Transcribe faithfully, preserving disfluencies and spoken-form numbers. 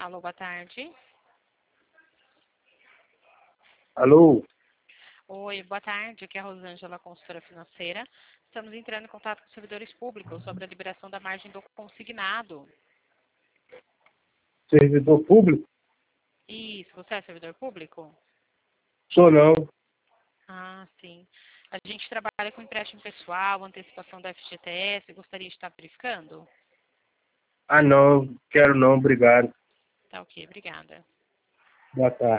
Alô, boa tarde. Alô? Oi, boa tarde. Aqui é a Rosângela, consultora financeira. Estamos entrando em contato com servidores públicos sobre a liberação da margem do consignado. Servidor público? Isso, você é servidor público? Sou não. Ah, sim. A gente trabalha com empréstimo pessoal, antecipação da F G T S. Gostaria de estar verificando? Ah, não. Quero não, obrigado. Tá ok, obrigada. Boa tarde.